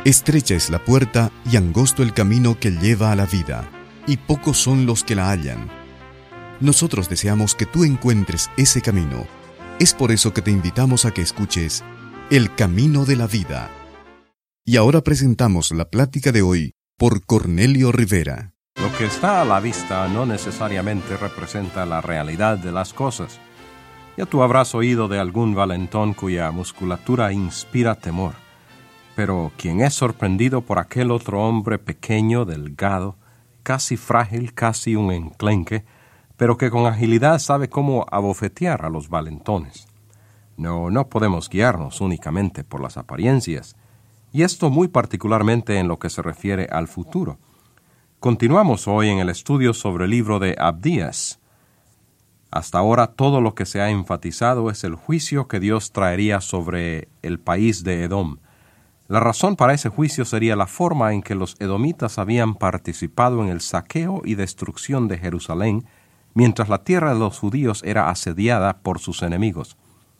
Estrecha es la puerta y angosto el camino que lleva a la vida, y pocos son los que la hallan. Nosotros deseamos que tú encuentres ese camino. Es por eso que te invitamos a que escuches El Camino de la Vida. Y ahora presentamos la plática de hoy por Cornelio Rivera. Lo que está a la vista no necesariamente representa la realidad de las cosas. Ya tú habrás oído de algún valentón cuya musculatura inspira temor. Pero quien es sorprendido por aquel otro hombre pequeño, delgado, casi frágil, casi un enclenque, pero que con agilidad sabe cómo abofetear a los valentones. No podemos guiarnos únicamente por las apariencias, y esto muy particularmente en lo que se refiere al futuro. Continuamos hoy en el estudio sobre el libro de Abdías. Hasta ahora todo lo que se ha enfatizado es el juicio que Dios traería sobre el país de Edom. La razón para ese juicio sería la forma en que los edomitas habían participado en el saqueo y destrucción de Jerusalén, mientras la tierra de los judíos era asediada por sus enemigos.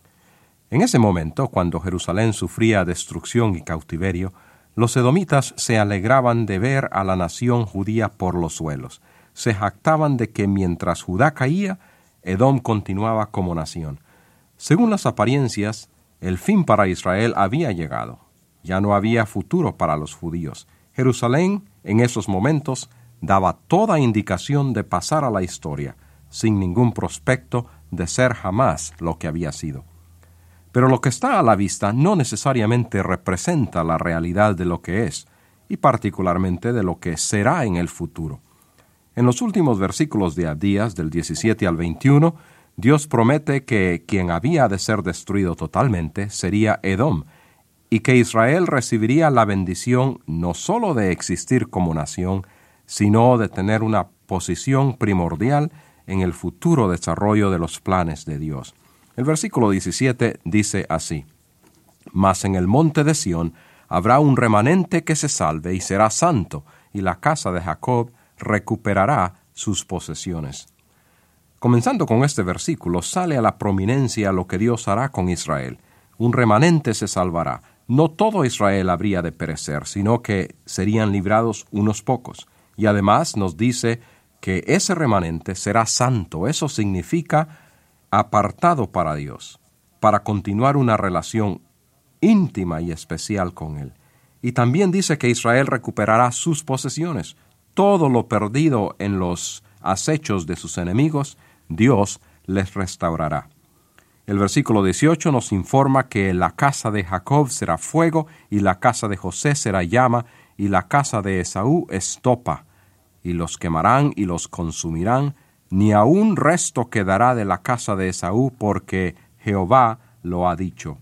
En ese momento, cuando Jerusalén sufría destrucción y cautiverio, los edomitas se alegraban de ver a la nación judía por los suelos. Se jactaban de que mientras Judá caía, Edom continuaba como nación. Según las apariencias, el fin para Israel había llegado. Ya no había futuro para los judíos. Jerusalén, en esos momentos, daba toda indicación de pasar a la historia, sin ningún prospecto de ser jamás lo que había sido. Pero lo que está a la vista no necesariamente representa la realidad de lo que es, y particularmente de lo que será en el futuro. En los últimos versículos de Abdías, del 17 al 21, Dios promete que quien había de ser destruido totalmente sería Edom, y que Israel recibiría la bendición no sólo de existir como nación, sino de tener una posición primordial en el futuro desarrollo de los planes de Dios. El versículo 17 dice así: «Mas en el monte de Sión habrá un remanente que se salve y será santo, y la casa de Jacob recuperará sus posesiones». Comenzando con este versículo, sale a la prominencia lo que Dios hará con Israel. Un remanente se salvará. No todo Israel habría de perecer, sino que serían librados unos pocos. Y además nos dice que ese remanente será santo. Eso significa apartado para Dios, para continuar una relación íntima y especial con Él. Y también dice que Israel recuperará sus posesiones. Todo lo perdido en los acechos de sus enemigos, Dios les restaurará. El versículo 18 nos informa que la casa de Jacob será fuego, y la casa de José será llama, y la casa de Esaú estopa, y los quemarán y los consumirán, ni aun resto quedará de la casa de Esaú, porque Jehová lo ha dicho.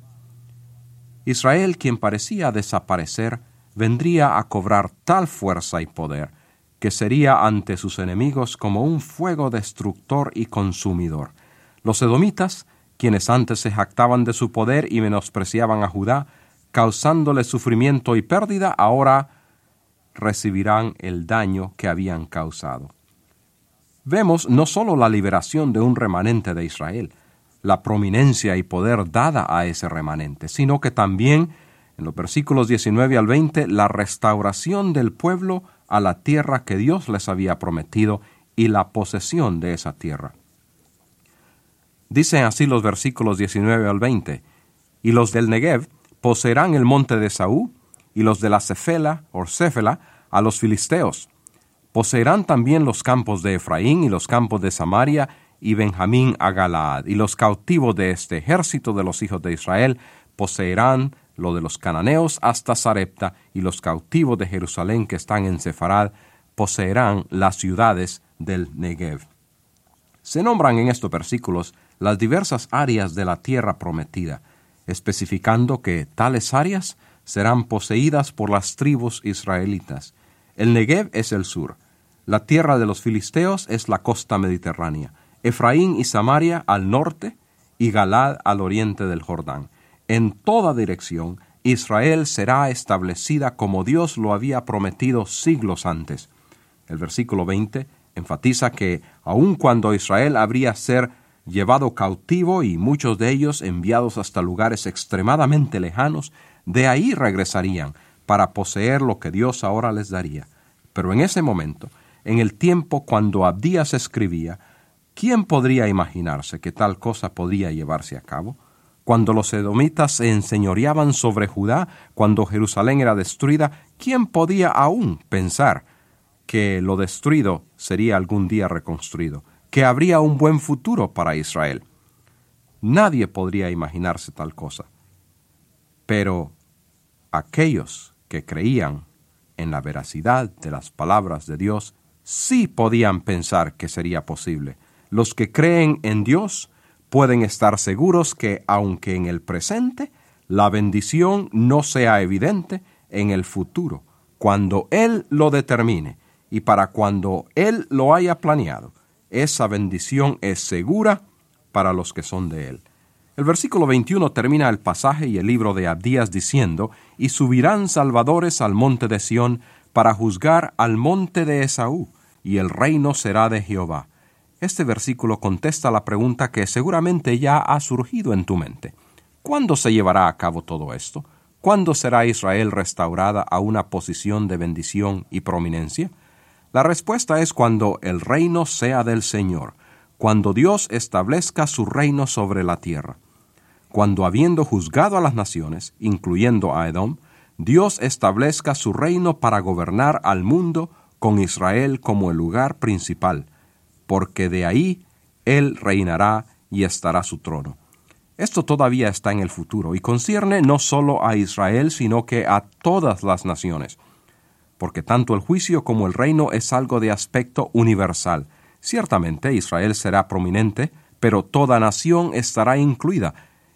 Israel, quien parecía desaparecer, vendría a cobrar tal fuerza y poder, que sería ante sus enemigos como un fuego destructor y consumidor. Los edomitas, quienes antes se jactaban de su poder y menospreciaban a Judá, causándole sufrimiento y pérdida, ahora recibirán el daño que habían causado. Vemos no solo la liberación de un remanente de Israel, la prominencia y poder dada a ese remanente, sino que también, en los versículos 19 al 20, la restauración del pueblo a la tierra que Dios les había prometido y la posesión de esa tierra. Dicen así los versículos 19 al 20, «Y los del Negev poseerán el monte de Esaú, y los de la Cefela, o Céfela, a los filisteos. Poseerán también los campos de Efraín y los campos de Samaria, y Benjamín a Galaad, y los cautivos de este ejército de los hijos de Israel poseerán lo de los cananeos hasta Sarepta, y los cautivos de Jerusalén que están en Sefarad poseerán las ciudades del Negev». Se nombran en estos versículos las diversas áreas de la tierra prometida, especificando que tales áreas serán poseídas por las tribus israelitas. El Negev es el sur, la tierra de los filisteos es la costa mediterránea, Efraín y Samaria al norte, y Galaad al oriente del Jordán. En toda dirección, Israel será establecida como Dios lo había prometido siglos antes. El versículo 20 enfatiza que, aun cuando Israel habría ser llevado cautivo y muchos de ellos enviados hasta lugares extremadamente lejanos, de ahí regresarían para poseer lo que Dios ahora les daría. Pero en ese momento, en el tiempo cuando Abdías escribía, ¿quién podría imaginarse que tal cosa podía llevarse a cabo? Cuando los edomitas se enseñoreaban sobre Judá, cuando Jerusalén era destruida, ¿quién podía aún pensar que lo destruido sería algún día reconstruido, que habría un buen futuro para Israel? Nadie podría imaginarse tal cosa. Pero aquellos que creían en la veracidad de las palabras de Dios sí podían pensar que sería posible. Los que creen en Dios pueden estar seguros que, aunque en el presente la bendición no sea evidente, en el futuro, cuando Él lo determine y para cuando Él lo haya planeado, esa bendición es segura para los que son de Él. El versículo 21 termina el pasaje y el libro de Abdías diciendo: «Y subirán salvadores al monte de Sión para juzgar al monte de Esaú, y el reino será de Jehová». Este versículo contesta la pregunta que seguramente ya ha surgido en tu mente. ¿Cuándo se llevará a cabo todo esto? ¿Cuándo será Israel restaurada a una posición de bendición y prominencia? La respuesta es cuando el reino sea del Señor, cuando Dios establezca su reino sobre la tierra. Cuando, habiendo juzgado a las naciones, incluyendo a Edom, Dios establezca su reino para gobernar al mundo con Israel como el lugar principal, porque de ahí Él reinará y estará su trono. Esto todavía está en el futuro y concierne no solo a Israel, sino que a todas las naciones, porque tanto el juicio como el reino es algo de aspecto universal. Ciertamente Israel será prominente, pero toda nación estará incluida.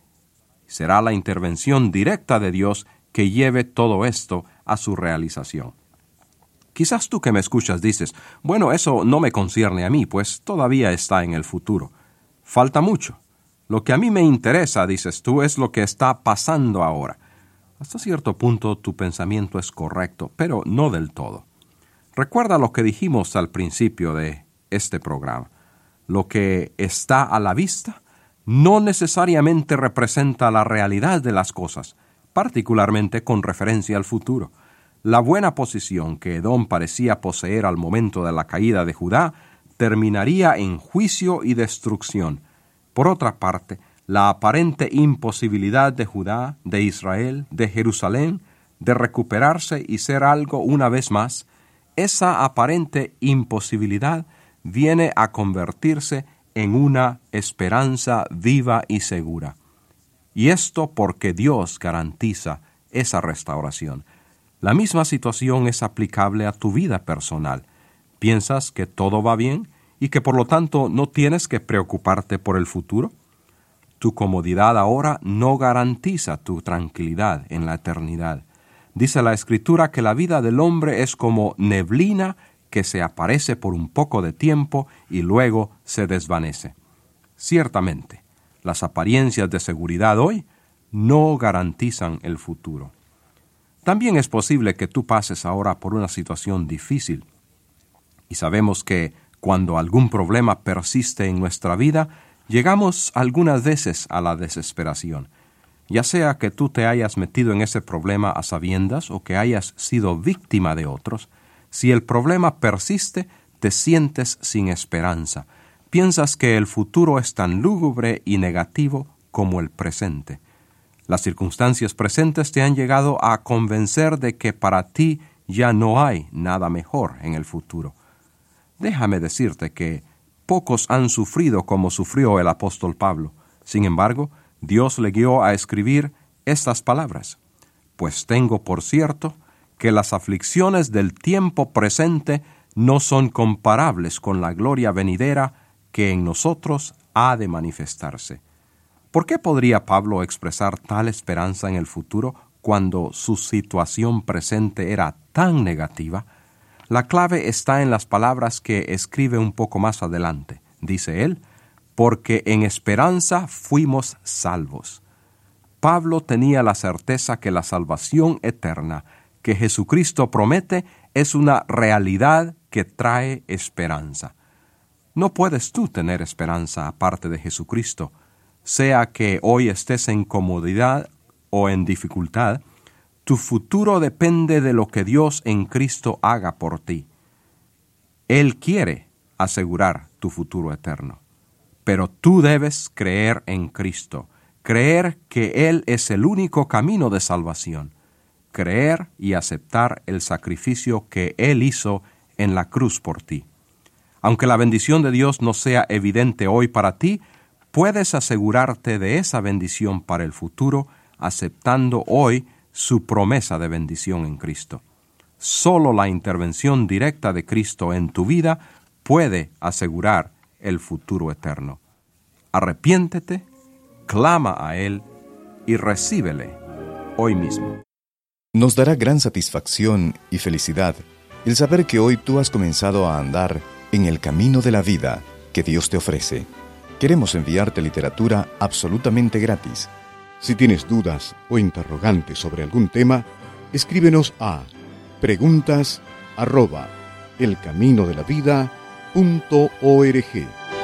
Será la intervención directa de Dios que lleve todo esto a su realización. Quizás tú que me escuchas dices: bueno, eso no me concierne a mí, pues todavía está en el futuro. Falta mucho. Lo que a mí me interesa, dices tú, es lo que está pasando ahora. Hasta cierto punto tu pensamiento es correcto, pero no del todo. Recuerda lo que dijimos al principio de este programa. Lo que está a la vista no necesariamente representa la realidad de las cosas, particularmente con referencia al futuro. La buena posición que Edom parecía poseer al momento de la caída de Judá terminaría en juicio y destrucción. Por otra parte, la aparente imposibilidad de Judá, de Israel, de Jerusalén, de recuperarse y ser algo una vez más, esa aparente imposibilidad viene a convertirse en una esperanza viva y segura. Y esto porque Dios garantiza esa restauración. La misma situación es aplicable a tu vida personal. ¿Piensas que todo va bien y que por lo tanto no tienes que preocuparte por el futuro? Tu comodidad ahora no garantiza tu tranquilidad en la eternidad. Dice la Escritura que la vida del hombre es como neblina que se aparece por un poco de tiempo y luego se desvanece. Ciertamente, las apariencias de seguridad hoy no garantizan el futuro. También es posible que tú pases ahora por una situación difícil. Y sabemos que cuando algún problema persiste en nuestra vida, llegamos algunas veces a la desesperación. Ya sea que tú te hayas metido en ese problema a sabiendas o que hayas sido víctima de otros, si el problema persiste, te sientes sin esperanza. Piensas que el futuro es tan lúgubre y negativo como el presente. Las circunstancias presentes te han llegado a convencer de que para ti ya no hay nada mejor en el futuro. Déjame decirte que pocos han sufrido como sufrió el apóstol Pablo. Sin embargo, Dios le guió a escribir estas palabras: «Pues tengo por cierto que las aflicciones del tiempo presente no son comparables con la gloria venidera que en nosotros ha de manifestarse». ¿Por qué podría Pablo expresar tal esperanza en el futuro cuando su situación presente era tan negativa? La clave está en las palabras que escribe un poco más adelante. Dice él: «Porque en esperanza fuimos salvos». Pablo tenía la certeza que la salvación eterna que Jesucristo promete es una realidad que trae esperanza. No puedes tú tener esperanza aparte de Jesucristo. Sea que hoy estés en comodidad o en dificultad, Tu futuro depende de lo que Dios en Cristo haga por ti. Él quiere asegurar tu futuro eterno. Pero tú debes creer en Cristo, creer que Él es el único camino de salvación, creer y aceptar el sacrificio que Él hizo en la cruz por ti. Aunque la bendición de Dios no sea evidente hoy para ti, puedes asegurarte de esa bendición para el futuro aceptando hoy su promesa de bendición en Cristo. Solo la intervención directa de Cristo en tu vida puede asegurar el futuro eterno. Arrepiéntete, clama a Él y recíbele hoy mismo. Nos dará gran satisfacción y felicidad el saber que hoy tú has comenzado a andar en el camino de la vida que Dios te ofrece. Queremos enviarte literatura absolutamente gratis. Si tienes dudas o interrogantes sobre algún tema, escríbenos a preguntas@elcaminodelavida.org.